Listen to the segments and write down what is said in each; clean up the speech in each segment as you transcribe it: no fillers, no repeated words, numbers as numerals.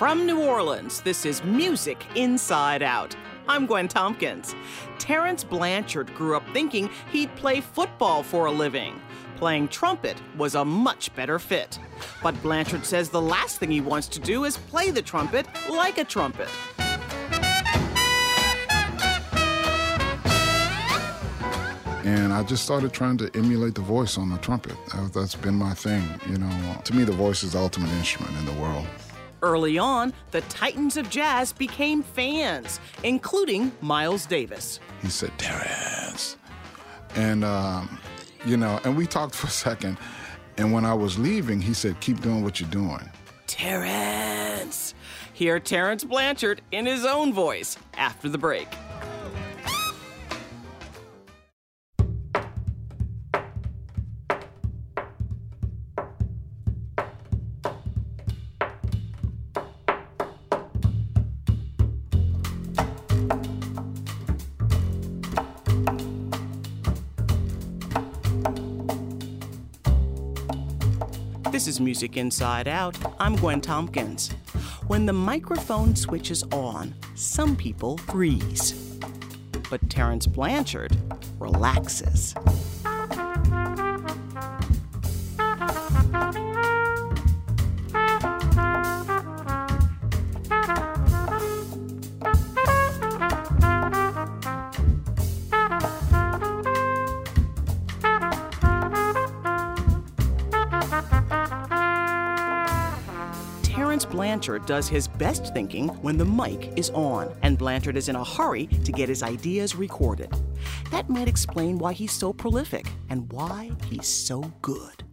From New Orleans, this is Music Inside Out. I'm Gwen Tompkins. Terence Blanchard grew up thinking he'd play football for a living. Playing trumpet was a much better fit. But Blanchard says the last thing he wants to do is play the trumpet like a trumpet. And I just started trying to emulate the voice on the trumpet. That's been my thing, you know. To me, the voice is the ultimate instrument in the world. Early on, the titans of jazz became fans, including Miles Davis. He said, "Terence." And, and we talked for a second. And when I was leaving, he said, "Keep doing what you're doing." Terence! Hear Terence Blanchard in his own voice after the break. This is Music Inside Out. I'm Gwen Tompkins. When the microphone switches on, some people freeze. But Terence Blanchard relaxes. Terence Blanchard does his best thinking when the mic is on, and Blanchard is in a hurry to get his ideas recorded. That might explain why he's so prolific and why he's so good.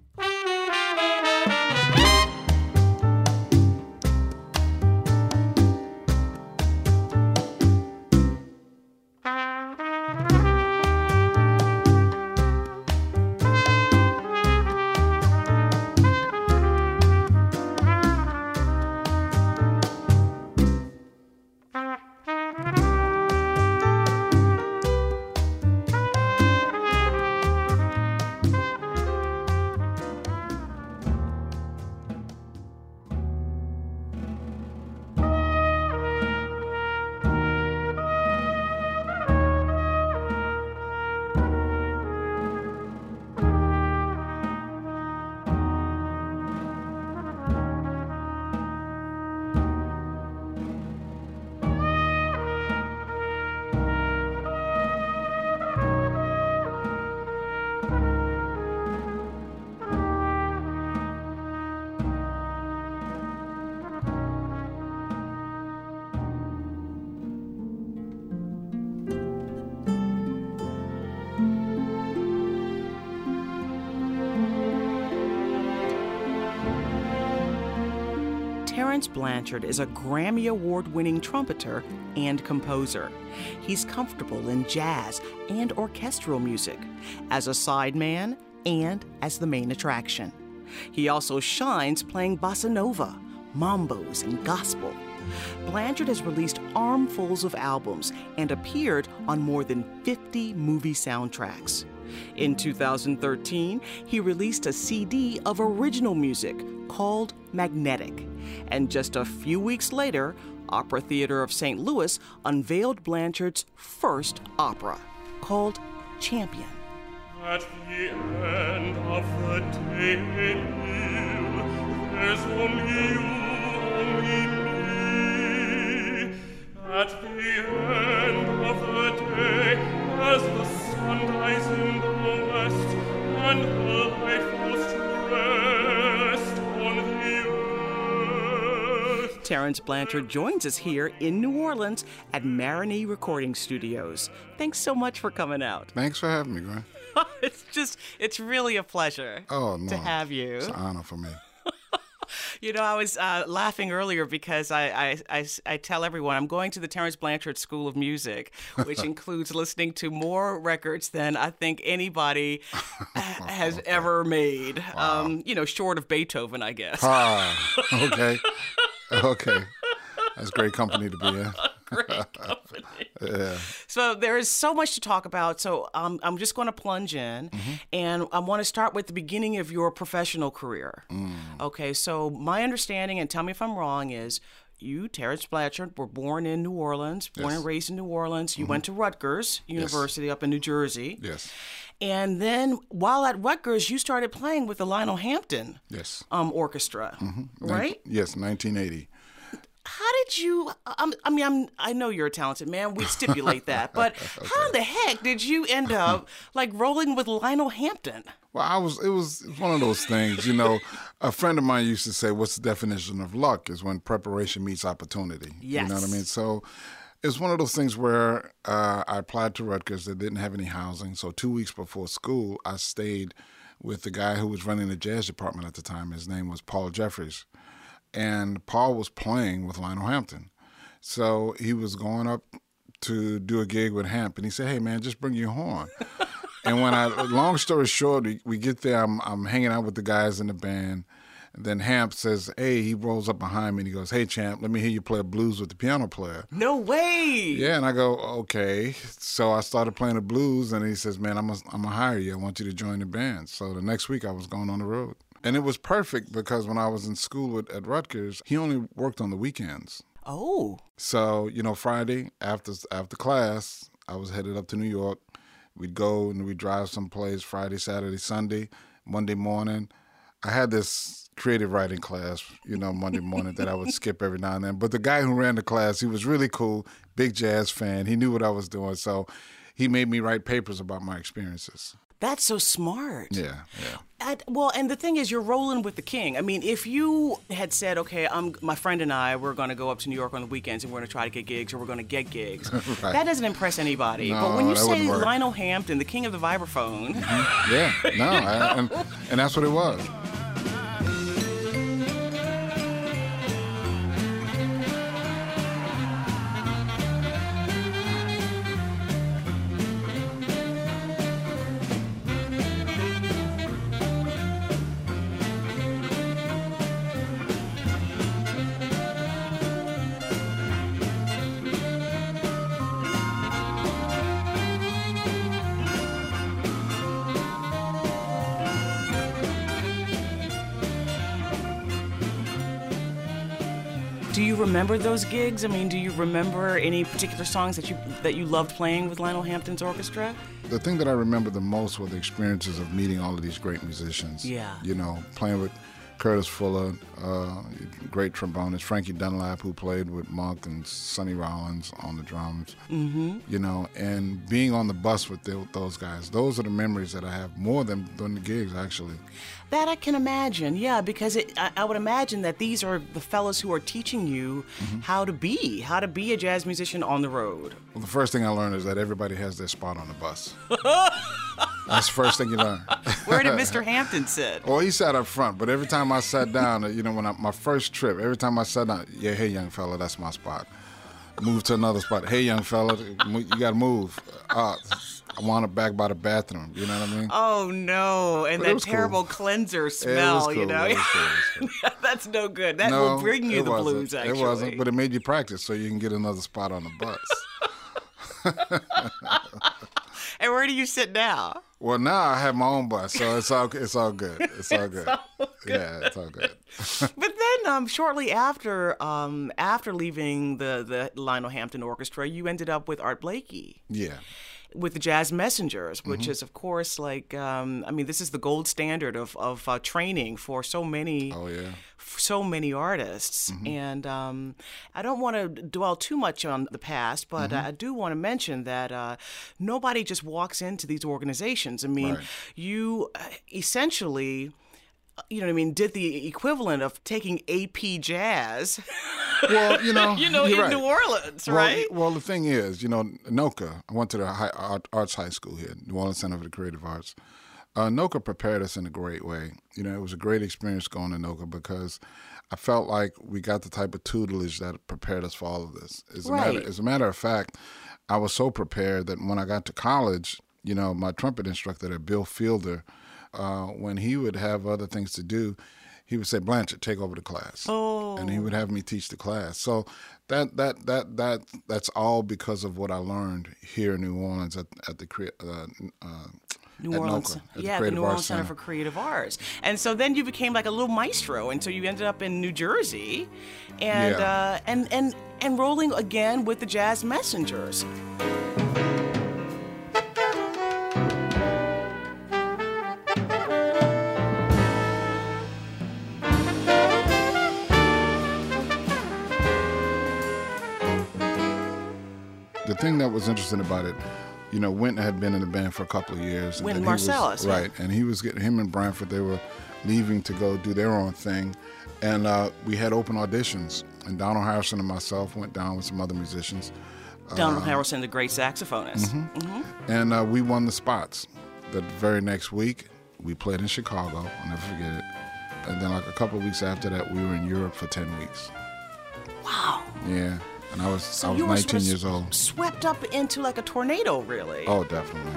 Terence Blanchard is a Grammy Award-winning trumpeter and composer. He's comfortable in jazz and orchestral music, as a sideman and as the main attraction. He also shines playing bossa nova, mambos, and gospel. Blanchard has released armfuls of albums and appeared on more than 50 movie soundtracks. In 2013, he released a CD of original music called Magnetic. And just a few weeks later, Opera Theater of St. Louis unveiled Blanchard's first opera, called Champion. At the end of the day, there's only you, only me. At the end of the day, as the sun dies in the west, and the light falls to rest on the earth. Terence Blanchard joins us here in New Orleans at Marigny Recording Studios. Thanks so much for coming out. Thanks for having me, Gwen. It's really a pleasure to have you. It's an honor for me. You know, I was laughing earlier because I tell everyone I'm going to the Terence Blanchard School of Music, which includes listening to more records than I think anybody has ever made. Wow. Short of Beethoven, I guess. Okay. Okay. That's great company to be in. Great company. Yeah. So there is so much to talk about. So I'm just going to plunge in, and I want to start with the beginning of your professional career. Okay. So my understanding, and tell me if I'm wrong, is you, Terrence Blanchard, were born in New Orleans, born and raised in New Orleans. You went to Rutgers University up in New Jersey. Yes. And then while at Rutgers, you started playing with the Lionel Hampton Orchestra, right? Yes, 1980. How did you? I know you're a talented man. We stipulate that, but how in the heck did you end up like rolling with Lionel Hampton? Well, it was one of those things, you know. A friend of mine used to say, "What's the definition of luck? Is when preparation meets opportunity." Yes. You know what I mean? So it's one of those things where I applied to Rutgers. They didn't have any housing, so 2 weeks before school, I stayed with the guy who was running the jazz department at the time. His name was Paul Jeffries. And Paul was playing with Lionel Hampton. So he was going up to do a gig with Hamp, and he said, "Hey, man, just bring your horn." And long story short, we get there, I'm hanging out with the guys in the band, and then Hamp says, "Hey," he rolls up behind me, and he goes, "Hey, champ, let me hear you play blues with the piano player." No way! Yeah, and I go, "Okay." So I started playing the blues, and he says, "Man, I'm gonna hire you. I want you to join the band." So the next week, I was going on the road. And it was perfect because when I was in school at Rutgers, he only worked on the weekends. Oh. So, you know, Friday after class, I was headed up to New York. We'd go and we'd drive someplace Friday, Saturday, Sunday, Monday morning. I had this creative writing class, you know, Monday morning that I would skip every now and then. But the guy who ran the class, he was really cool, big jazz fan. He knew what I was doing. So he made me write papers about my experiences. That's so smart. Yeah. Well, and the thing is, you're rolling with the king. I mean, if you had said, okay, my friend and I, we're going to go up to New York on the weekends and we're going to try to get gigs or we're going to get gigs, right. That doesn't impress anybody. No, but when you say work. Lionel Hampton, the king of the vibraphone. Yeah, no, and that's what it was. Do you remember those gigs? I mean, do you remember any particular songs that you loved playing with Lionel Hampton's orchestra? The thing that I remember the most were the experiences of meeting all of these great musicians. Yeah. You know, playing with Curtis Fuller, great trombonist, Frankie Dunlap, who played with Monk and Sonny Rollins on the drums. Mm-hmm. You know, and being on the bus with those guys. Those are the memories that I have more than the gigs, actually. That I can imagine, yeah, because I would imagine that these are the fellas who are teaching you how to be a jazz musician on the road. Well, the first thing I learned is that everybody has their spot on the bus. That's the first thing you learn. Where did Mr. Hampton sit? Well, he sat up front, but every time I sat down, you know, my first trip, every time I sat down, yeah, hey, young fella, that's my spot. Move to another spot. Hey, young fella, you got to move. I want it back by the bathroom. You know what I mean? Oh, no. And that terrible cleanser smell, cool. you know? It was cool. That's no good. That will bring you the blues, actually. It wasn't, but it made you practice so you can get another spot on the bus. And where do you sit now? Well, now I have my own bus, so it's all good. It's all good. Yeah, it's all good. But then, shortly after leaving the Lionel Hampton Orchestra, you ended up with Art Blakey. Yeah. With the Jazz Messengers, which is, of course, like, this is the gold standard of training for so many. Oh, yeah. So many artists. And I don't want to dwell too much on the past, but I do want to mention that nobody just walks into these organizations. I mean, you essentially, you know what I mean, did the equivalent of taking AP Jazz. Well, you know, in right. New Orleans, right? Well, the thing is, you know, NOCA, I went to the arts high school here, New Orleans Center for the Creative Arts. NOCA prepared us in a great way. You know, it was a great experience going to NOCA because I felt like we got the type of tutelage that prepared us for all of this. As a matter of fact, I was so prepared that when I got to college, you know, my trumpet instructor there, Bill Fielder, when he would have other things to do, he would say, "Blanchard, take over the class." Oh. And he would have me teach the class. So that's all because of what I learned here in New Orleans at the New at Orleans, NOCA, at the Creative New Orleans Arts Center for Creative Arts. And so then you became like a little maestro, and so you ended up in New Jersey, and Yeah. and rolling again with the Jazz Messengers. The thing that was interesting about it, you know, Wynton had been in the band for a couple of years. Wynton then he was- Marsalis, yeah. Right, and he was getting, him and Branford, they were leaving to go do their own thing. And we had open auditions. And Donald Harrison and myself went down with some other musicians. Donald Harrison, the great saxophonist. And we won the spots. The very next week, we played in Chicago. I'll never forget it. And then like a couple of weeks after that, we were in Europe for 10 weeks. Wow. Yeah. And I was So you were 19 sort of years old. swept up into like a tornado, really. Oh, definitely.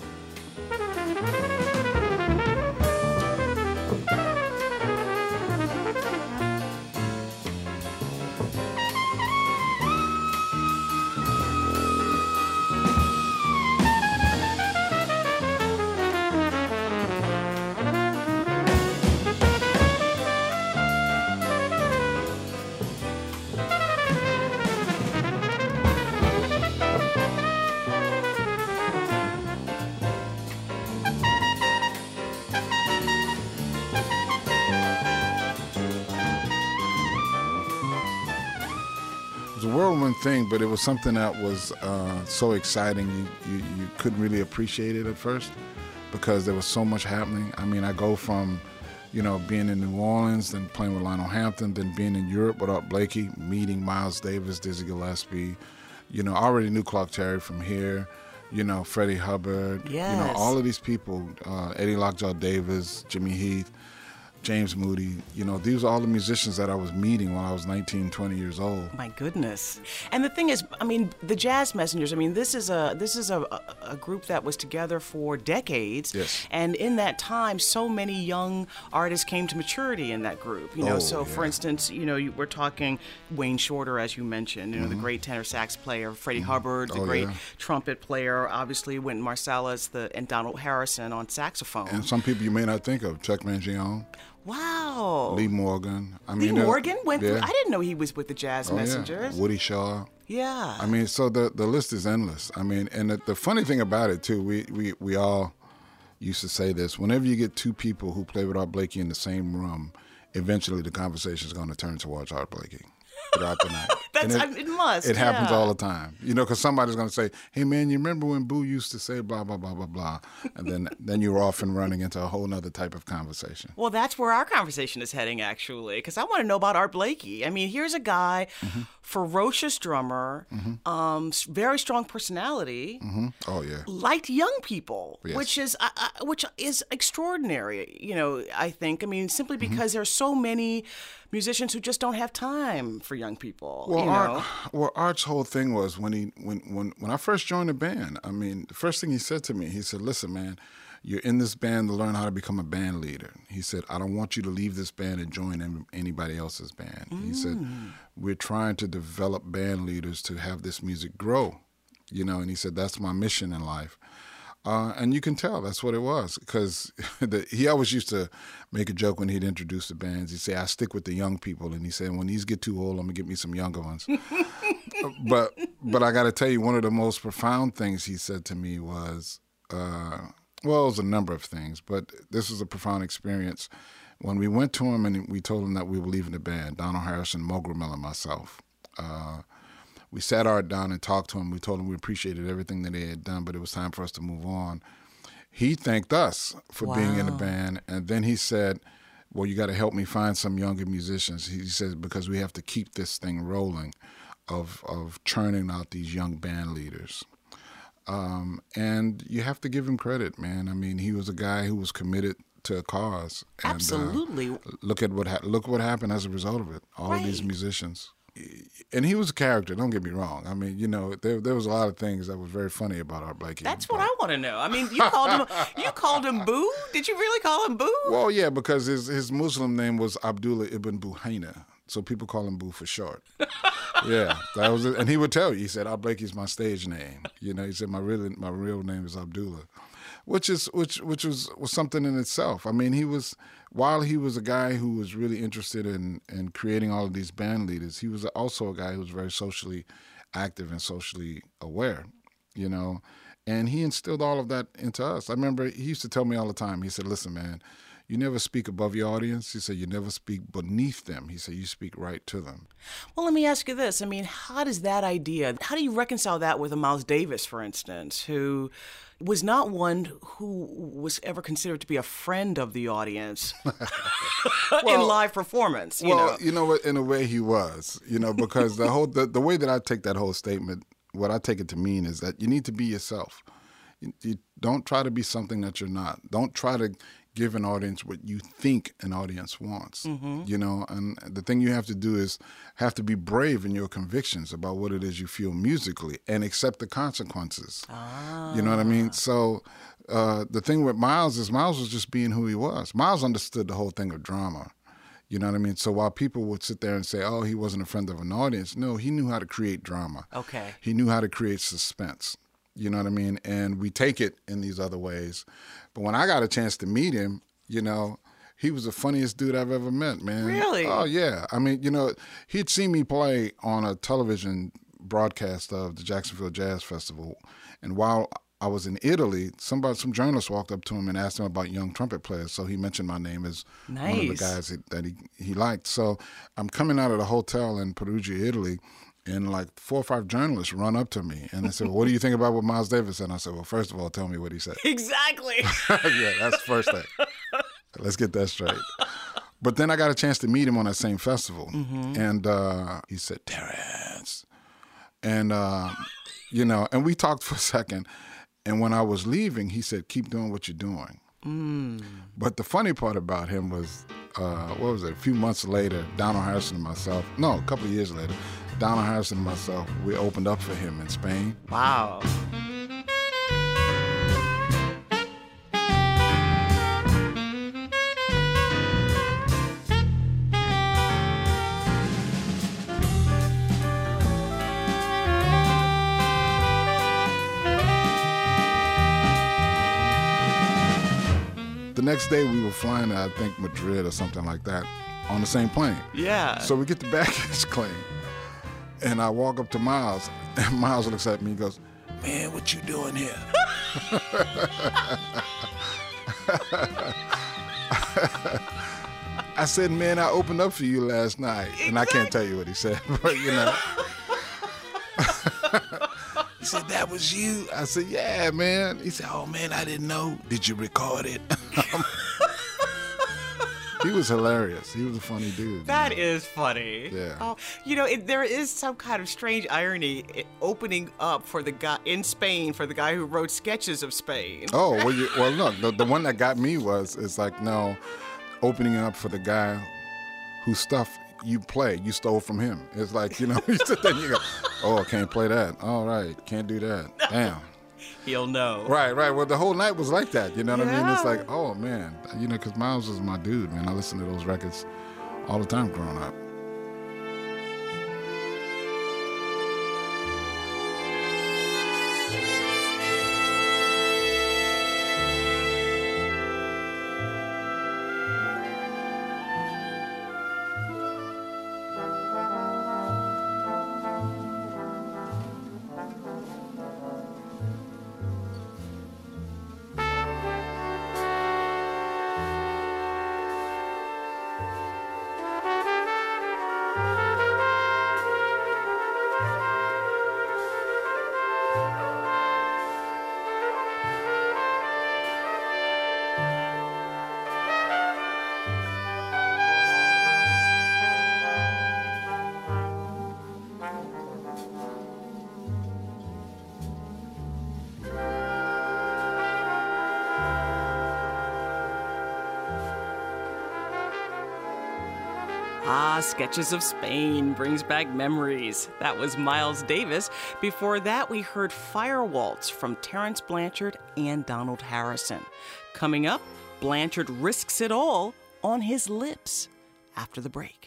It was a whirlwind thing, but it was something that was so exciting. You couldn't really appreciate it at first because there was so much happening. I mean, I go from, you know, being in New Orleans, then playing with Lionel Hampton, then being in Europe with Art Blakey, meeting Miles Davis, Dizzy Gillespie. You know, I already knew Clark Terry from here. You know, Freddie Hubbard. Yes. You know, all of these people, Eddie Lockjaw Davis, Jimmy Heath, James Moody, you know, these are all the musicians that I was meeting when I was 19, 20 years old. My goodness. And the thing is, I mean, the Jazz Messengers, I mean, this is a group that was together for decades. Yes. And in that time, so many young artists came to maturity in that group. You know, Oh, so for yeah. instance, you know, we're talking Wayne Shorter, as you mentioned, you know, the great tenor sax player, Freddie Hubbard, the Oh, great yeah. trumpet player, obviously Wynton Marsalis, and Donald Harrison on saxophone. And some people you may not think of, Chuck Mangione, Wow. Lee Morgan. I Lee mean, Morgan went through, yeah. I didn't know he was with the Jazz Oh, yeah. Messengers. Woody Shaw. Yeah. I mean, so the list is endless. I mean, and the funny thing about it too, we all used to say this: whenever you get two people who play with Art Blakey in the same room, eventually the conversation is going to turn towards Art Blakey throughout the night. That's, And it must. It happens yeah. all the time, you know, because somebody's going to say, "Hey, man, you remember when Boo used to say blah blah blah blah blah," and then you're off and running into a whole nother type of conversation. Well, that's where our conversation is heading, actually, because I want to know about Art Blakey. I mean, here's a guy, ferocious drummer, very strong personality, Oh yeah. liked young people, Yes. which is extraordinary. You know, I think. I mean, simply because there's so many musicians who just don't have time for young people. Well, you know? Art's whole thing was when I first joined the band. I mean, the first thing he said to me, he said, "Listen, man, you're in this band to learn how to become a band leader." He said, "I don't want you to leave this band and join anybody else's band." He said, "We're trying to develop band leaders to have this music grow, you know." And he said, "That's my mission in life." And you can tell that's what it was, because he always used to make a joke when he'd introduce the bands. He'd say, "I stick with the young people," and he said, "When these get too old, I'm gonna get me some younger ones." but I got to tell you, one of the most profound things he said to me was, well, it was a number of things, but this was a profound experience. When we went to him and we told him that we were leaving the band, Donald Harrison, Mo Gramell, and myself. We sat Art down and talked to him. We told him we appreciated everything that they had done, but it was time for us to move on. He thanked us for being in the band, and then he said, "Well, you got to help me find some younger musicians." He said, "Because we have to keep this thing rolling of churning out these young band leaders." And you have to give him credit, man. I mean, he was a guy who was committed to a cause. And, Absolutely. look what happened as a result of it. All of these Right. musicians. And he was a character, don't get me wrong. I mean, you know, there was a lot of things that was very funny about Art Blakey. That's what I want to know. I mean, you called him Boo? Did you really call him Boo? Well, yeah, because his Muslim name was Abdullah ibn Buhaina, so people call him Boo for short. Yeah, that was it. And he would tell you, he said, "Art Blakey's my stage name." You know, he said, my real name is Abdullah." which was something in itself. I mean, while he was a guy who was really interested in creating all of these band leaders, he was also a guy who was very socially active and socially aware, you know, and he instilled all of that into us. I remember he used to tell me all the time, he said, listen, man, you never speak above your audience. He said, you never speak beneath them. He said, you speak right to them. Well, let me ask you this. I mean, how do you reconcile that with a Miles Davis, for instance, who was not one who was ever considered to be a friend of the audience in live performance? You know what? In a way he was, you know, because the way that I take that whole statement, what I take it to mean is that you need to be yourself. You don't try to be something that you're not. Don't try to give an audience what you think an audience wants, you know, and the thing you have to do is have to be brave in your convictions about what it is you feel musically and accept the consequences. You know what I mean? So the thing with Miles is Miles was just being who he was. Miles understood the whole thing of drama. You know what I mean? So while people would sit there and say, oh, he wasn't a friend of an audience, no, he knew how to create drama. Okay. He knew how to create suspense. You know what I mean? And we take it in these other ways. But when I got a chance to meet him, you know, he was the funniest dude I've ever met, man. Really? Oh, yeah. I mean, you know, he'd seen me play on a television broadcast of the Jacksonville Jazz Festival. And while I was in Italy, some journalist walked up to him and asked him about young trumpet players. So he mentioned my name as one of the guys that he liked. So I'm coming out of the hotel in Perugia, Italy, and like 4 or 5 journalists run up to me and they said, well, what do you think about what Miles Davis said? And I said, well, first of all, tell me what he said. Exactly. Yeah, that's the first thing. Let's get that straight. But then I got a chance to meet him on that same festival. And he said, Terrence. And, you know, and we talked for a second. And when I was leaving, he said, keep doing what you're doing. But the funny part about him was, what was it, a few months later, Donald Harrison and myself, no, a couple of years later, Donald Harrison and myself, we opened up for him in Spain. Wow. The next day we were flying to, I think, Madrid or something like that on the same plane. Yeah. So we get the baggage claim. And I walk up to Miles, and Miles looks at me and goes, man, what you doing here? I said, man, I opened up for you last night. Exactly. And I can't tell you what he said, but you know. He said, that was you? I said, yeah, man. He said, oh, man, I didn't know. Did you record it? He was hilarious. He was a funny dude. That is funny. Yeah. Oh, you know, there is some kind of strange irony opening up for the guy in Spain, for the guy who wrote Sketches of Spain. Oh, well, look, the one that got me is like, no, opening up for the guy whose stuff you play, you stole from him. It's like, you know, you sit there and you go, oh, I can't play that. All right, can't do that. Damn. He'll know. Right. Well, the whole night was like that. You know what I mean? It's like, oh, man. You know, because Miles was my dude, man. I listened to those records all the time growing up. Sketches of Spain brings back memories. That was Miles Davis. Before that, we heard Fire Waltz from Terence Blanchard and Donald Harrison. Coming up, Blanchard risks it all on his lips after the break.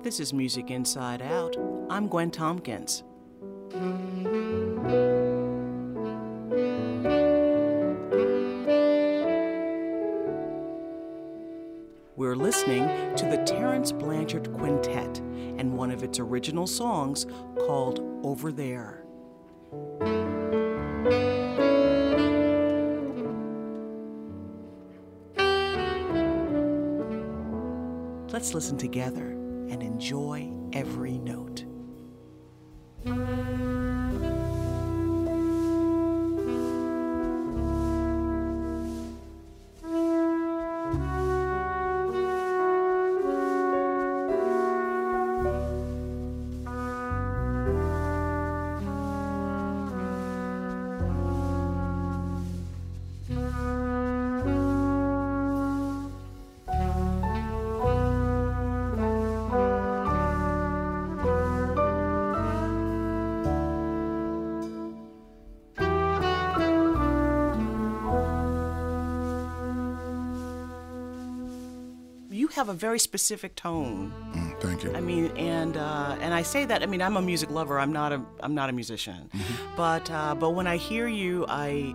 This is Music Inside Out. I'm Gwen Tompkins. We're listening to the Terence Blanchard Quintet and one of its original songs called Over There. Let's listen together and enjoy every note. You have a very specific tone. Thank you. I mean, and I say that. I mean, I'm a music lover. I'm not a musician, but when I hear you, I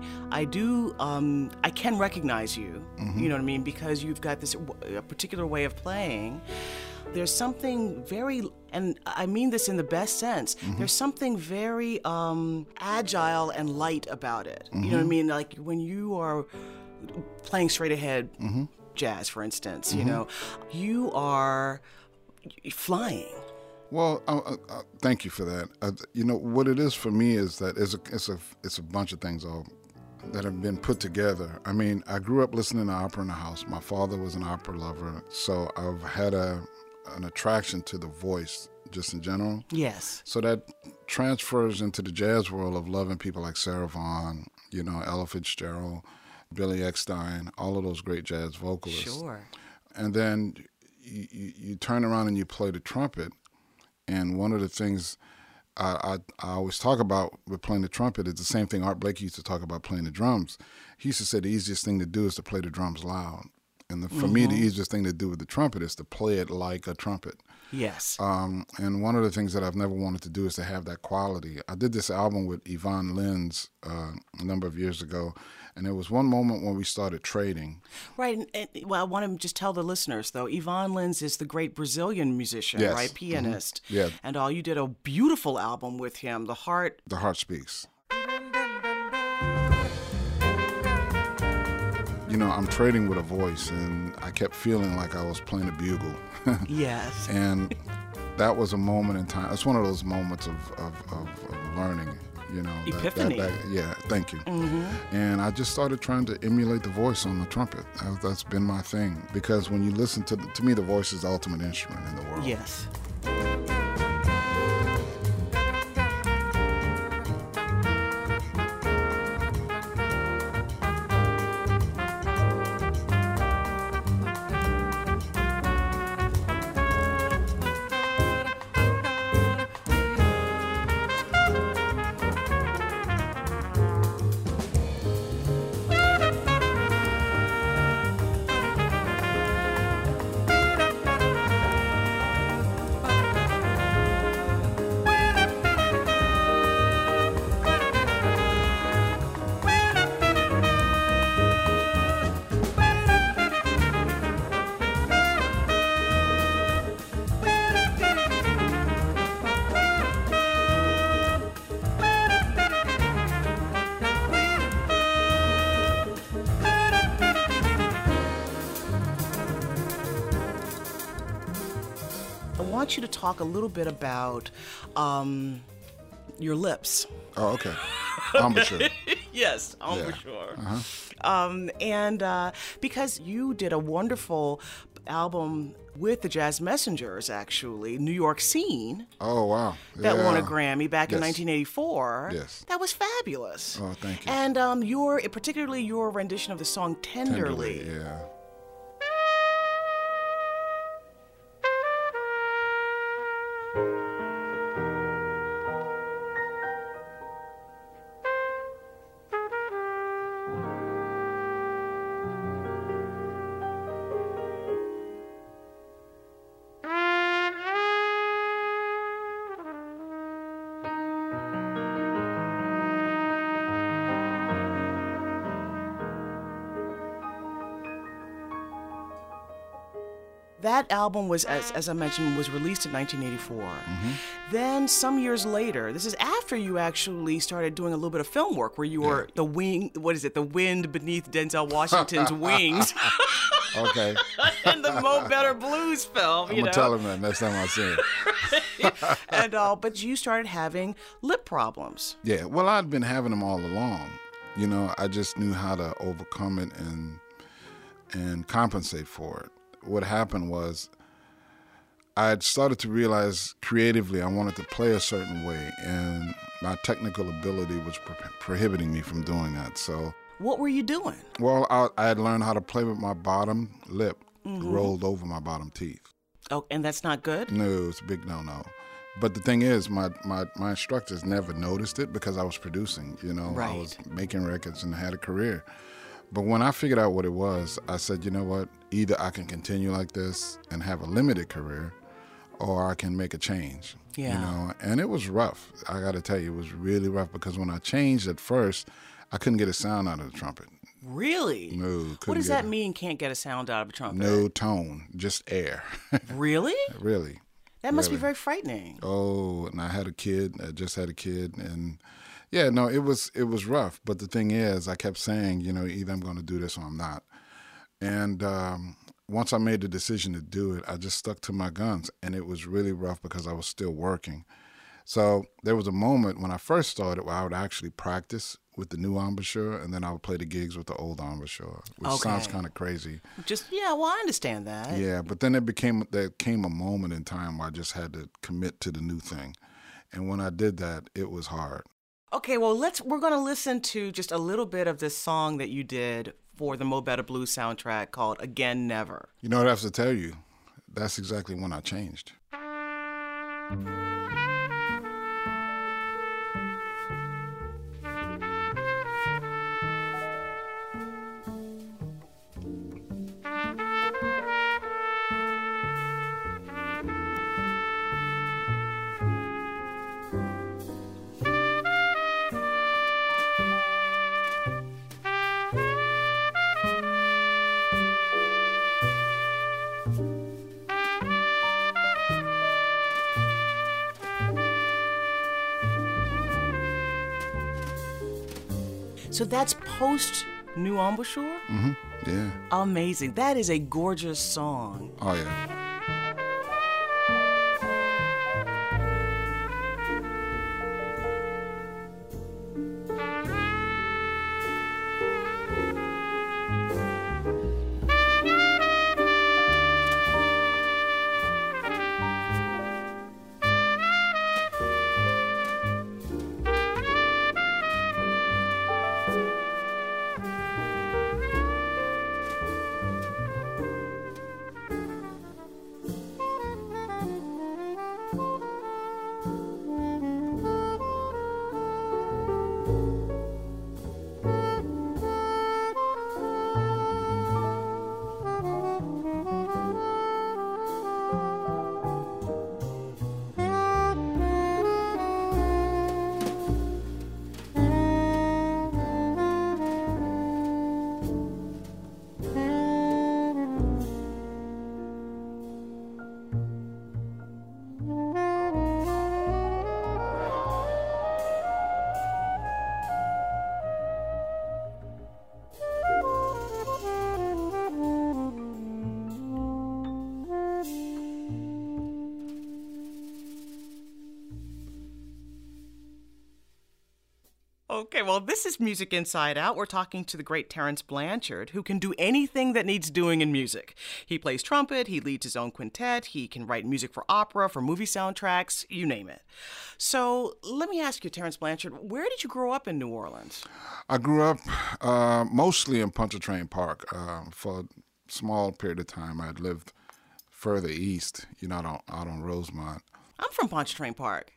can recognize you. You know what I mean, because you've got this a particular way of playing. There's something very, and I mean this in the best sense. There's something very agile and light about it. You know what I mean? Like when you are playing straight ahead. Jazz, for instance, you know, you are flying. Well, thank you for that. You know, what it is for me is that it's a bunch of things all that have been put together. I mean, I grew up listening to opera in the house. My father was an opera lover, so I've had an attraction to the voice just in general. Yes. So that transfers into the jazz world of loving people like Sarah Vaughan, you know, Ella Fitzgerald, Billy Eckstine, all of those great jazz vocalists. Sure. And then you turn around and you play the trumpet. And one of the things I always talk about with playing the trumpet is the same thing Art Blakey used to talk about playing the drums. He used to say the easiest thing to do is to play the drums loud. And for me, the easiest thing to do with the trumpet is to play it like a trumpet. Yes. And one of the things that I've never wanted to do is to have that quality. I did this album with Yvonne Lins a number of years ago, and there was one moment when we started trading. Right. And, well, I want to just tell the listeners, though, Yvonne Lins is the great Brazilian musician, Yes. right? Pianist. Yeah. And you did a beautiful album with him, The Heart. The Heart Speaks. You know, I'm trading with a voice, and I kept feeling like I was playing a bugle. Yes. And that was a moment in time. It's one of those moments of learning, you know. Epiphany. Yeah, thank you. And I just started trying to emulate the voice on the trumpet. That's been my thing. Because when you listen to me, the voice is the ultimate instrument in the world. Yes. I want you to talk a little bit about your lips. Oh, okay. Embouchure. Yes, embouchure. And because you did a wonderful album with the Jazz Messengers, actually, New York Scene, Oh, wow. that won a Yeah. Grammy back in Yes. 1984. Yes. That was fabulous. Oh, thank you. And particularly your rendition of the song Tenderly. Yeah. that album was, as I mentioned, was released in 1984. Then some years later, this is after you actually started doing a little bit of film work, where you were the wind beneath Denzel Washington's wings. Okay. In the Mo Better Blues film, I'm gonna tell him that next time I see him. And but you started having lip problems. Yeah, well, I'd been having them all along. You know, I just knew how to overcome it and compensate for it. What happened was I had started to realize creatively I wanted to play a certain way, and my technical ability was prohibiting me from doing that. So what were you doing? Well, I had learned how to play with my bottom lip rolled over my bottom teeth. Oh, and that's not good? No, it's a big no-no. But the thing is, my instructors never noticed it because I was producing, you know. Right. I was making records and had a career. But when I figured out what it was, I said, you know what? Either I can continue like this and have a limited career, or I can make a change. Yeah. You know, and it was rough. I got to tell you, it was really rough because when I changed at first, I couldn't get a sound out of the trumpet. Really? No. What does that mean, can't get a sound out of a trumpet? No tone, just air. Really? Really. That must be very frightening. Oh, and I had a kid. I just had a kid, and yeah, no, it was rough. But the thing is, I kept saying, you know, either I'm going to do this or I'm not. And once I made the decision to do it, I just stuck to my guns, and it was really rough because I was still working. So there was a moment when I first started where I would actually practice with the new embouchure, and then I would play the gigs with the old embouchure, which sounds kind of crazy. Well, I understand that. Yeah, but then there came a moment in time where I just had to commit to the new thing. And when I did that, it was hard. Okay, well, we're going to listen to just a little bit of this song that you did for the Mo Better Blues soundtrack called Again Never. You know what I have to tell you? That's exactly when I changed. So that's post New Embouchure? Mm-hmm. Yeah. Amazing. That is a gorgeous song. Oh, yeah. Okay, well, this is Music Inside Out. We're talking to the great Terence Blanchard, who can do anything that needs doing in music. He plays trumpet, he leads his own quintet, he can write music for opera, for movie soundtracks, you name it. So let me ask you, Terence Blanchard, where did you grow up in New Orleans? I grew up mostly in Pontchartrain Park. For a small period of time, I had lived further east, out on Rosemont. I'm from Pontchartrain Park.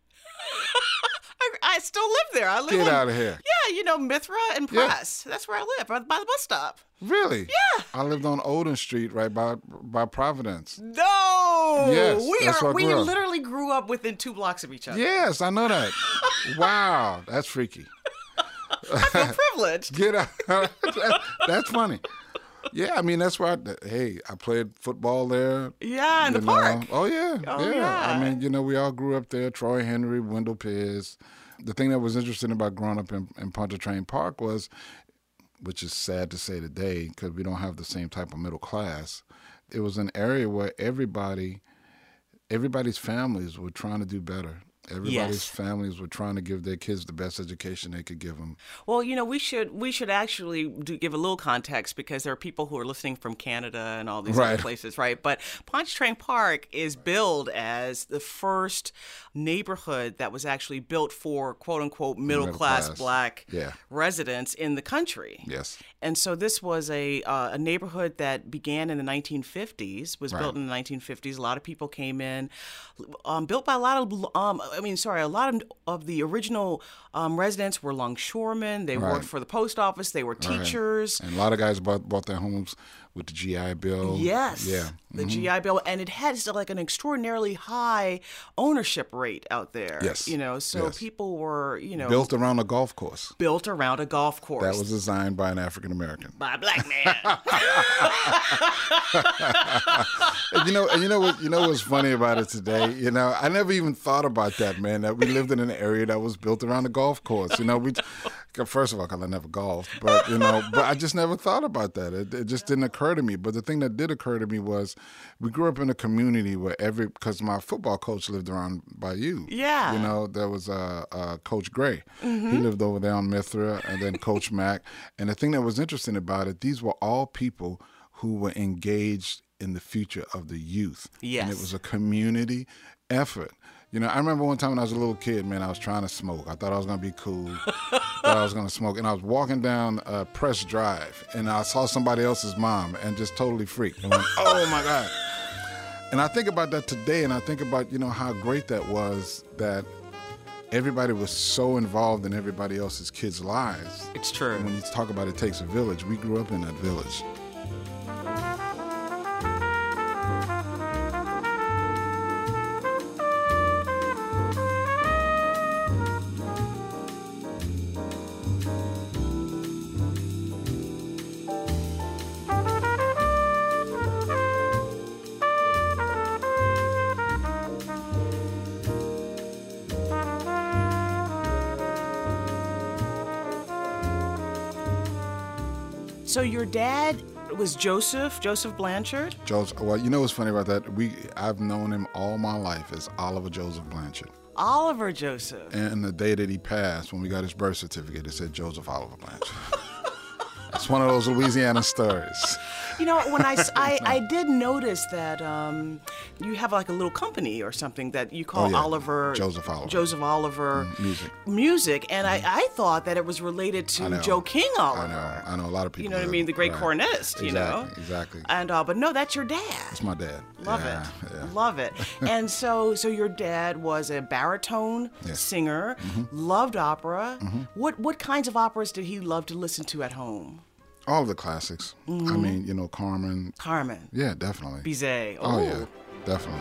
I still live there. I live Get out of here. Yeah, Mithra and Press. Yeah. That's where I live, by the bus stop. Really? Yeah. I lived on Olden Street, right by Providence. No. Yes, we literally grew up within 2 blocks of each other. Yes, I know that. Wow, that's freaky. I feel privileged. Get out. That's funny. Yeah, I mean, that's why, I played football there. Yeah, in the park. Oh, yeah. Oh, yeah. yeah. I mean, we all grew up there. Troy Henry, Wendell Pierce. The thing that was interesting about growing up in Pontchartrain Park was, which is sad to say today because we don't have the same type of middle class, it was an area where everybody's families were trying to do better. Everybody's families were trying to give their kids the best education they could give them. Well, we should actually give a little context because there are people who are listening from Canada and all these other places, right? But Pontchartrain Park is billed as the first neighborhood that was actually built for quote unquote middle class Black residents in the country. Yes. And so this was a neighborhood that began in the 1950s, was built in the 1950s. A lot of people came in, built by a lot of a lot of the original residents were longshoremen. They worked for the post office. They were teachers. And a lot of guys bought their homes with the GI Bill. Yes. Yeah. The GI Bill. And it had like an extraordinarily high ownership rate out there. Yes. So people were, built around a golf course. Built around a golf course. That was designed by an African American. By a Black man. And you know what's funny about it today? I never even thought about that, man, that we lived in an area that was built around a golf course. First of all, because I never golfed, but I just never thought about that. It just didn't occur to me. But the thing that did occur to me was we grew up in a community where because my football coach lived around by you. Yeah. There was Coach Gray. Mm-hmm. He lived over there on Mithra, and then Coach Mack. And the thing that was interesting about it, these were all people who were engaged in the future of the youth. Yes. And it was a community effort. I remember one time when I was a little kid, man, I was trying to smoke. I thought I was going to be cool. Thought I was going to smoke. And I was walking down Press Drive, and I saw somebody else's mom and just totally freaked. And went, oh, my God. And I think about that today, and I think about, how great that was that everybody was so involved in everybody else's kids' lives. It's true. And when you talk about it takes a village, we grew up in that village. So your dad was Joseph Blanchard? Joseph. Well, what's funny about that? I've known him all my life as Oliver Joseph Blanchard. Oliver Joseph. And the day that he passed, when we got his birth certificate, it said Joseph Oliver Blanchard. It's one of those Louisiana stories. When I did notice that you have like a little company or something that you call Joseph Oliver Music, and I thought that it was related to Joe King Oliver. I know a lot of people. You know what I mean? The great cornetist. Exactly. And but no, that's your dad. That's my dad. Love it. And so your dad was a baritone singer, loved opera. What kinds of operas did he love to listen to at home? All of the classics. I mean, Carmen. Carmen. Yeah, definitely. Bizet. Oh, yeah, definitely.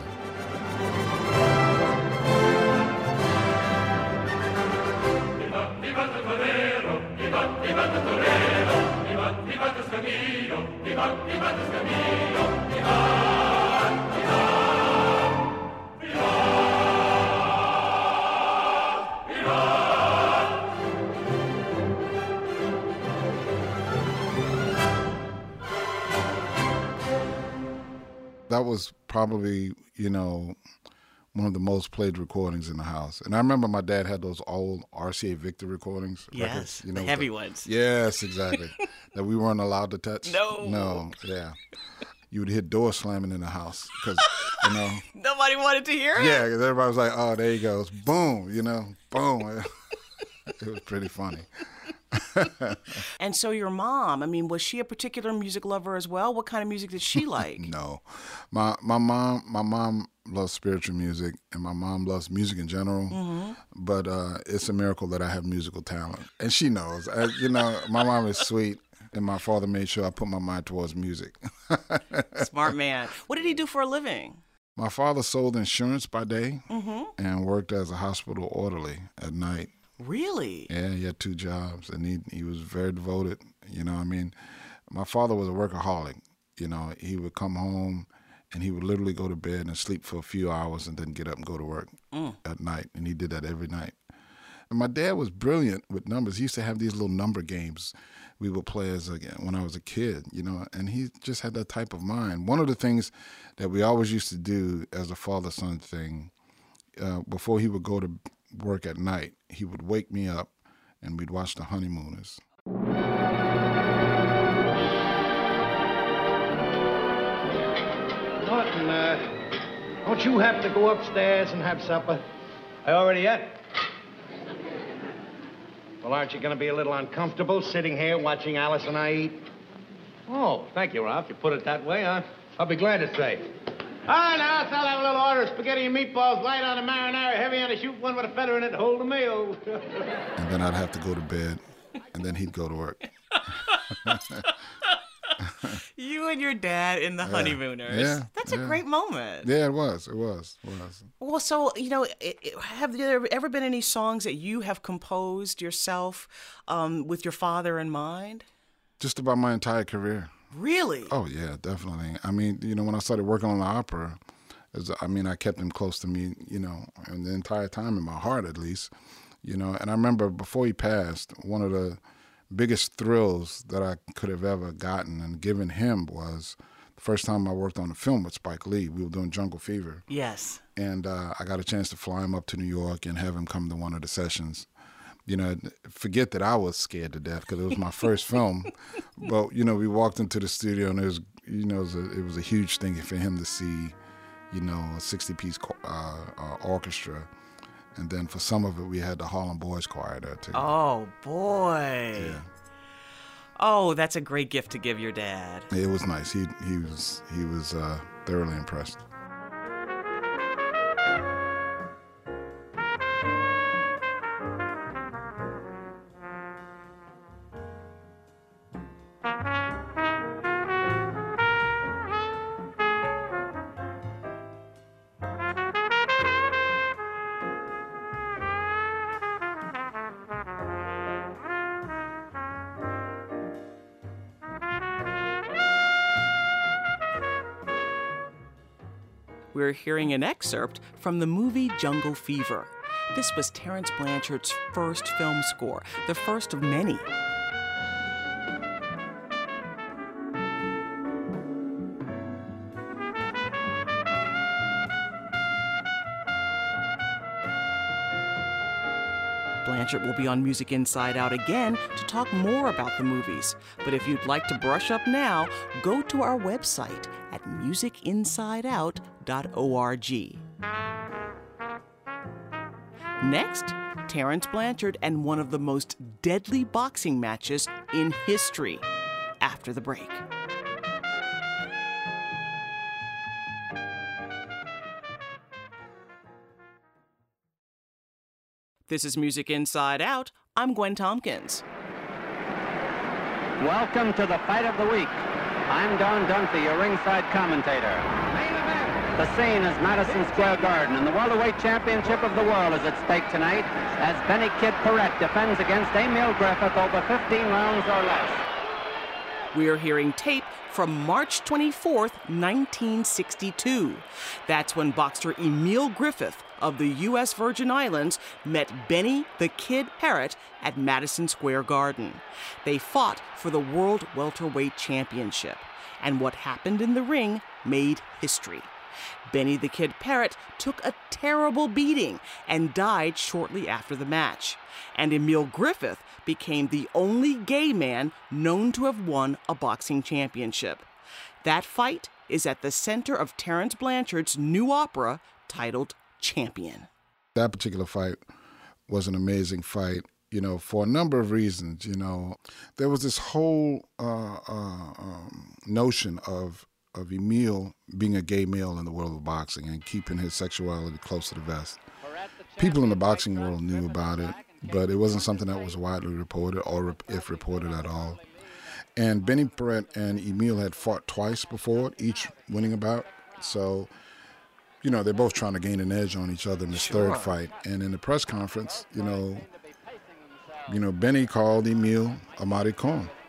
That was probably, one of the most played recordings in the house. And I remember my dad had those old RCA Victor recordings. Yes, records, the heavy ones. Yes, exactly. That we weren't allowed to touch. No, yeah. You would hear doors slamming in the house because, nobody wanted to hear it? Yeah, because everybody was like, oh, there he goes. Boom, boom. It was pretty funny. And so your mom, was she a particular music lover as well? What kind of music did she like? No. My mom loves spiritual music, and my mom loves music in general. But it's a miracle that I have musical talent. And she knows. My mom is sweet, and my father made sure I put my mind towards music. Smart man. What did he do for a living? My father sold insurance by day and worked as a hospital orderly at night. Really? Yeah, he had 2 jobs, and he was very devoted. My father was a workaholic. He would come home and he would literally go to bed and sleep for a few hours and then get up and go to work at night. And he did that every night. And my dad was brilliant with numbers. He used to have these little number games we would play when I was a kid, and he just had that type of mind. One of the things that we always used to do as a father-son thing, before he would go to work at night, he would wake me up and we'd watch The Honeymooners. Norton, don't you have to go upstairs and have supper? I already ate. Well, aren't you going to be a little uncomfortable sitting here watching Alice and I eat? Oh, thank you, Ralph. You put it that way, I'll be glad to say. All right, now, I'll have a little order of spaghetti and meatballs, light on the marinara, heavy on the shoot, one with a feather in it to hold the meal. And then I'd have to go to bed, and then he'd go to work. You and your dad in The Honeymooners. Yeah, That's a great moment. Yeah, it was. Well, so, have there ever been any songs that you have composed yourself with your father in mind? Just about my entire career. Really? Oh, yeah, definitely. I mean, when I started working on the opera, I kept him close to me, and the entire time in my heart, at least, And I remember before he passed, one of the biggest thrills that I could have ever gotten and given him was the first time I worked on a film with Spike Lee. We were doing Jungle Fever. Yes. And I got a chance to fly him up to New York and have him come to one of the sessions. Forget that I was scared to death because it was my first film. But, we walked into the studio and it was a huge thing for him to see, a 60-piece orchestra. And then for some of it, we had the Harlem Boys Choir there, too. Oh, boy. Yeah. Oh, that's a great gift to give your dad. It was nice. He was thoroughly impressed. We're hearing an excerpt from the movie Jungle Fever. This was Terence Blanchard's first film score, the first of many. Blanchard will be on Music Inside Out again to talk more about the movies. But if you'd like to brush up now, go to our website at musicinsideout.org. Next, Terence Blanchard and one of the most deadly boxing matches in history. After the break. This is Music Inside Out. I'm Gwen Tompkins. Welcome to the fight of the week. I'm Don Dunphy, your ringside commentator. The scene is Madison Square Garden, and the welterweight championship of the world is at stake tonight as Benny Kid Paret defends against Emil Griffith over 15 rounds or less. We are hearing tape from March 24th, 1962. That's when boxer Emil Griffith of the U.S. Virgin Islands met Benny the Kid Paret at Madison Square Garden. They fought for the World Welterweight Championship, and what happened in the ring made history. Benny the Kid Paret took a terrible beating and died shortly after the match. And Emil Griffith became the only gay man known to have won a boxing championship. That fight is at the center of Terence Blanchard's new opera titled Champion. That particular fight was an amazing fight, for a number of reasons. There was this whole notion of Emil being a gay male in the world of boxing and keeping his sexuality close to the vest. People in the boxing world knew about it, but it wasn't something that was widely reported, or if reported at all. And Benny Paret and Emil had fought twice before, each winning a bout. So, they're both trying to gain an edge on each other in this third fight. And in the press conference, Benny called Emil a maricon.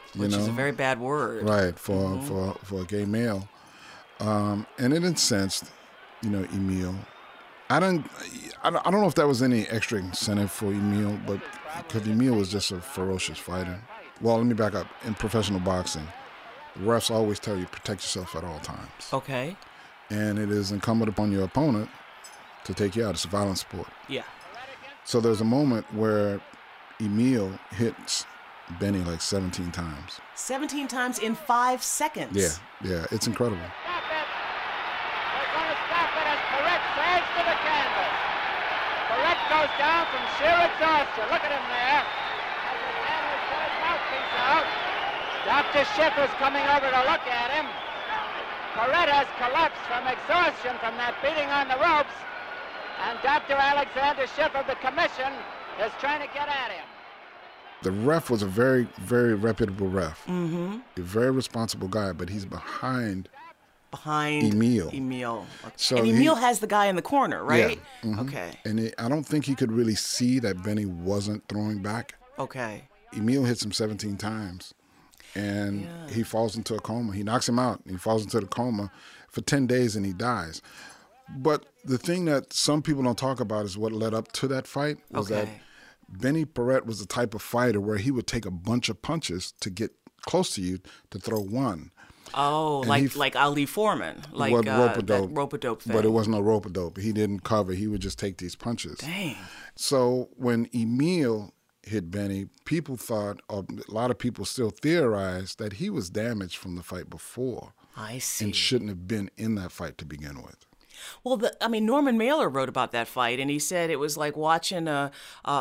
Which is a very bad word. Right, for a gay male. And it incensed, Emile. I don't know if that was any extra incentive for Emile, but because Emile was just a ferocious fighter. Well, let me back up. In professional boxing, the refs always tell you protect yourself at all times. Okay. And it is incumbent upon your opponent to take you out. It's a violent sport. Yeah. So there's a moment where Emile hits Benny like 17 times. 17 times in 5 seconds. Yeah, it's incredible. Stop it! They're going to stop it as Perret sags to the canvas. Perret goes down from sheer exhaustion. Look at him there. As his handler's got his mouthpiece out. Dr. Schiff is coming over to look at him. Perret has collapsed from exhaustion from that beating on the ropes. And Dr. Alexander Schiff of the commission is trying to get at him. The ref was a very, very reputable ref. Mm-hmm. A very responsible guy, but he's behind Emile. So and Emile has the guy in the corner, right? Yeah. Mm-hmm. Okay. And I don't think he could really see that Benny wasn't throwing back. Okay. Emile hits him 17 times, and he falls into a coma. He knocks him out. He falls into the coma for 10 days, and he dies. But the thing that some people don't talk about is what led up to that fight was that Benny Perret was the type of fighter where he would take a bunch of punches to get close to you to throw one. Oh, and like Ali Foreman, like rope-a-dope, that rope-a-dope thing. But it wasn't a rope-a-dope. He didn't cover. He would just take these punches. Dang. So when Emile hit Benny, people thought, or a lot of people still theorized that he was damaged from the fight before. I see. And shouldn't have been in that fight to begin with. Well, Norman Mailer wrote about that fight, and he said it was like watching a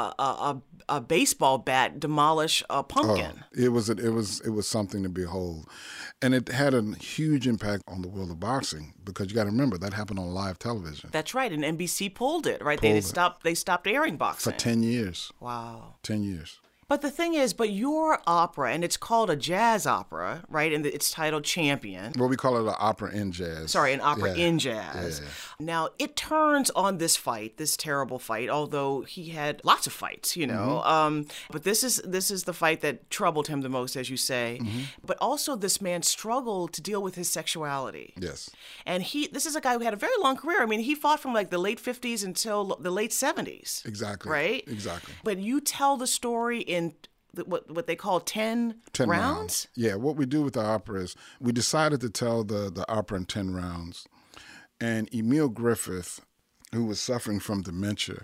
baseball bat demolish a pumpkin. Oh, it was something to behold, and it had a huge impact on the world of boxing because you got to remember that happened on live television. That's right, and NBC pulled it. Right, they stopped airing boxing for 10 years. Wow, 10 years. But the thing is, your opera, and it's called a jazz opera, right? And it's titled Champion. Well, we call it an opera in jazz. Sorry, an opera in jazz. Yeah. Now, it turns on this fight, this terrible fight, although he had lots of fights, Mm-hmm. But this is the fight that troubled him the most, as you say. Mm-hmm. But also, this man struggled to deal with his sexuality. Yes. And this is a guy who had a very long career. I mean, he fought from like the late 50s until the late 70s. Exactly. Right? Exactly. But you tell the story in what they call 10 rounds? Yeah, what we do with the opera is we decided to tell the opera in 10 rounds. And Emile Griffith, who was suffering from dementia,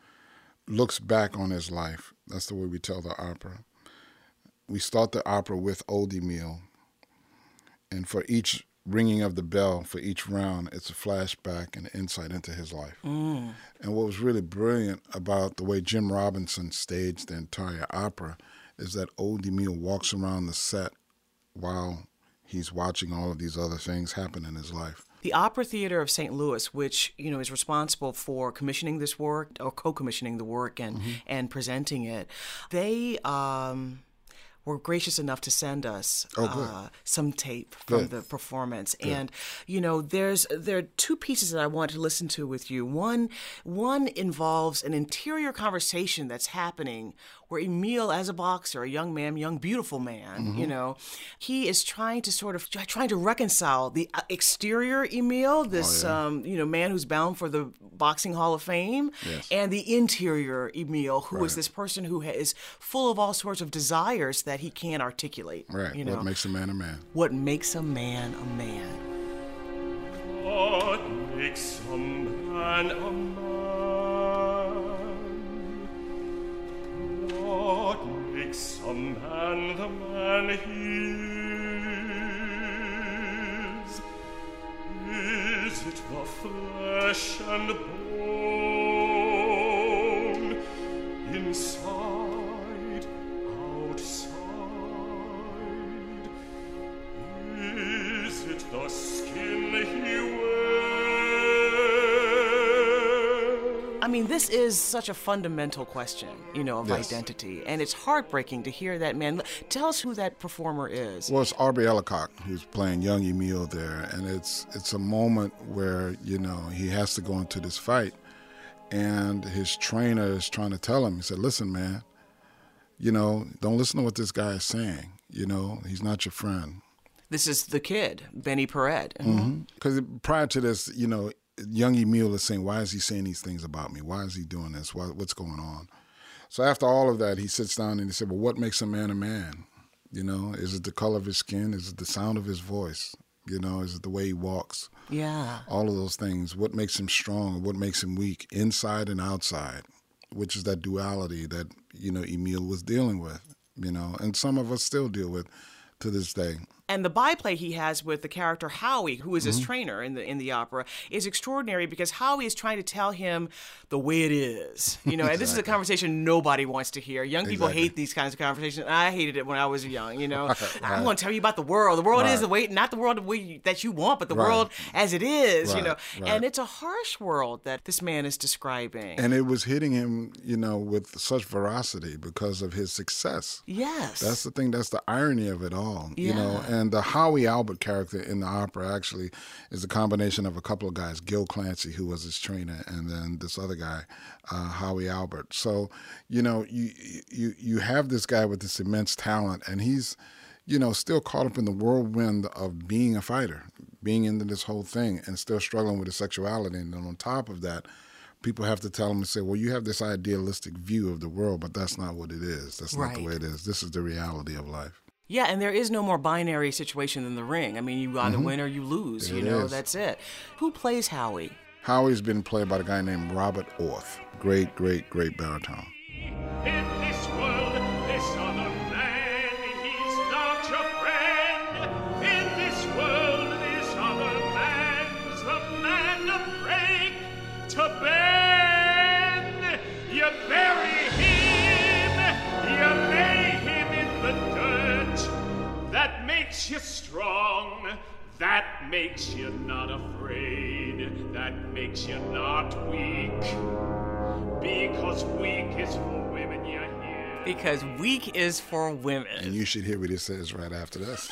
looks back on his life. That's the way we tell the opera. We start the opera with old Emile. And for each ringing of the bell, for each round, it's a flashback and insight into his life. Mm. And what was really brilliant about the way Jim Robinson staged the entire opera is that old Emile walks around the set while he's watching all of these other things happen in his life. The Opera Theater of St. Louis, which is responsible for commissioning this work or co-commissioning the work and presenting it, they were gracious enough to send us some tape from the performance. Good. And, there are two pieces that I want to listen to with you. One involves an interior conversation that's happening where Emile, as a boxer, a young man, young, beautiful man, he is trying to reconcile the exterior Emile, this, man who's bound for the Boxing Hall of Fame, and the interior Emile, who is this person who is full of all sorts of desires that he can't articulate. Right. What makes a man a man? What makes a man a man? What makes a man a man? What makes a man the man he is? Is it the flesh and bone? Inside, outside? Is it the skin he wears? I mean, this is such a fundamental question, of identity. And it's heartbreaking to hear that man. Tell us who that performer is. Well, it's Aubrey Ellicott who's playing young Emile there. And it's a moment where, he has to go into this fight. And his trainer is trying to tell him, he said, listen, man, don't listen to what this guy is saying. You know, he's not your friend. This is the kid, Benny Perret. Because prior to this, you know, young Emile is saying, why is he saying these things about me? Why is he doing this? What's going on? So after all of that, he sits down and he said, well, what makes a man a man? You know, is it the color of his skin? Is it the sound of his voice? You know, is it the way he walks? Yeah. All of those things. What makes him strong? What makes him weak? Inside and outside, which is that duality that, you know, Emile was dealing with, you know, and some of us still deal with to this day. And the byplay he has with the character Howie, who is his trainer in the opera, is extraordinary because Howie is trying to tell him the way it is. You know, and this is a conversation nobody wants to hear. Young people hate these kinds of conversations. I hated it when I was young, you know. I'm going to tell you about the world. The world is the way, not the world that you want, but the world as it is, you know. And it's a harsh world that this man is describing. And it was hitting him, you know, with such veracity because of his success. Yes. That's the thing. That's the irony of it all, you know. And the Howie Albert character in the opera actually is a combination of a couple of guys, Gil Clancy, who was his trainer, and then this other guy, Howie Albert. So, you know, you have this guy with this immense talent, and he's, you know, still caught up in the whirlwind of being a fighter, being into this whole thing, and still struggling with his sexuality. And then on top of that, people have to tell him and say, well, you have this idealistic view of the world, but that's not what it is. That's not the way it is. This is the reality of life. Yeah, and there is no more binary situation than the ring. I mean, you either win or you lose, you know, that's it. Who plays Howie? Howie's been played by a guy named Robert Orth. Great, great, great baritone. In this world, this other man, he's not your friend. In this world, this other man's the man to break, to bend. You bury him, you lay him in the dirt. That makes you strong, that makes you not afraid, that makes you not weak. Because weak is for women, you hear? Because weak is for women. And you should hear what he says right after this.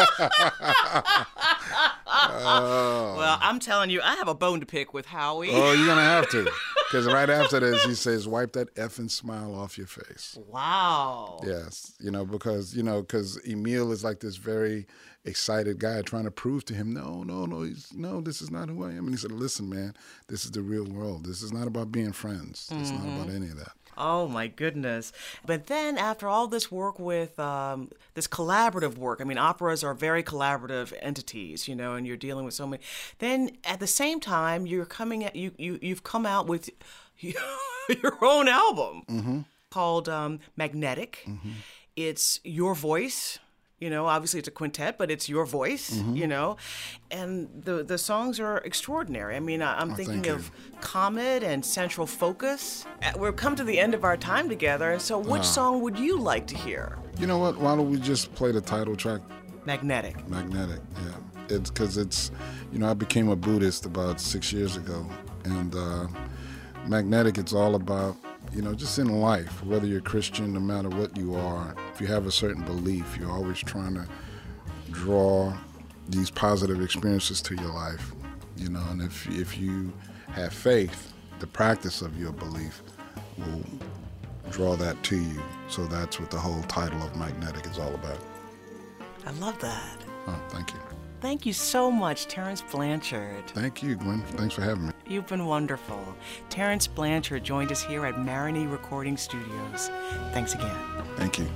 Well, I'm telling you, I have a bone to pick with Howie. Oh, you're going to have to. Because right after this, he says, wipe that effing smile off your face. Wow. Yes. You know, because Emile is like this very excited guy trying to prove to him, no, this is not who I am. And he said, listen, man, this is the real world. This is not about being friends. It's not about any of that. Oh, my goodness. But then after all this work with this collaborative work, I mean, operas are very collaborative entities, you know, and you're dealing with so many. Then at the same time, you've come out with your own album called Magnetic. It's your voice. You know, obviously it's a quintet, but it's your voice, you know, and the songs are extraordinary. I mean, I'm thinking of Comet and Central Focus. We've come to the end of our time together, so which song would you like to hear? You know what? Why don't we just play the title track? Magnetic, yeah. It's because you know, I became a Buddhist about 6 years ago, and Magnetic, it's all about, you know, just in life, whether you're Christian, no matter what you are, if you have a certain belief, you're always trying to draw these positive experiences to your life, you know, and if you have faith, the practice of your belief will draw that to you. So that's what the whole title of Magnetic is all about. I love that. Oh, thank you. Thank you so much, Terence Blanchard. Thank you, Gwen. Thanks for having me. You've been wonderful. Terence Blanchard joined us here at Maroney Recording Studios. Thanks again. Thank you.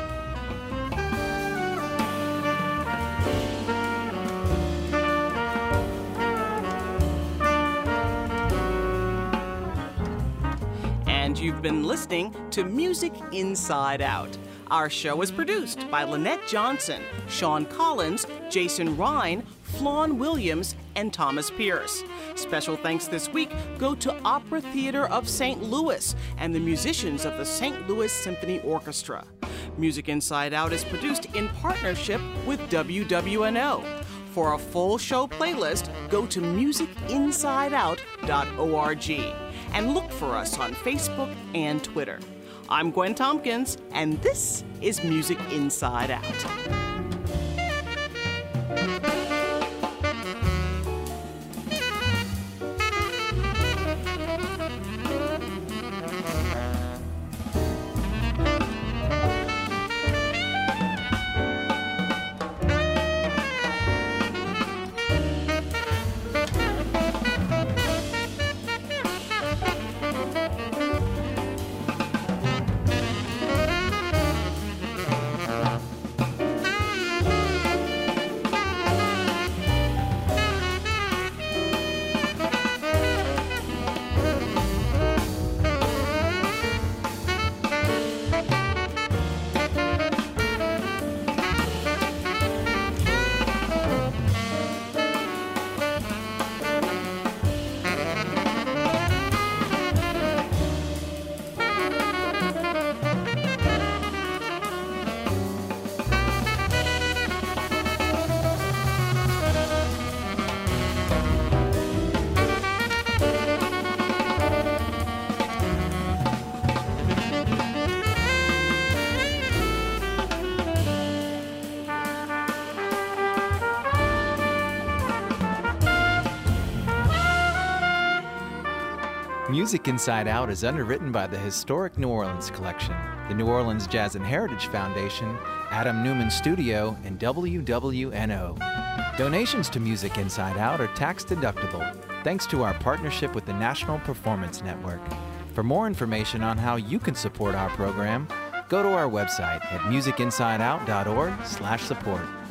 And you've been listening to Music Inside Out. Our show is produced by Lynette Johnson, Sean Collins, Jason Ryan, Flawn Williams, and Thomas Pierce. Special thanks this week go to Opera Theater of St. Louis and the musicians of the St. Louis Symphony Orchestra. Music Inside Out is produced in partnership with WWNO. For a full show playlist, go to musicinsideout.org and look for us on Facebook and Twitter. I'm Gwen Tompkins, and this is Music Inside Out. Music Inside Out is underwritten by the Historic New Orleans Collection, the New Orleans Jazz and Heritage Foundation, Adam Newman Studio, and WWNO. Donations to Music Inside Out are tax deductible, thanks to our partnership with the National Performance Network. For more information on how you can support our program, go to our website at musicinsideout.org/support.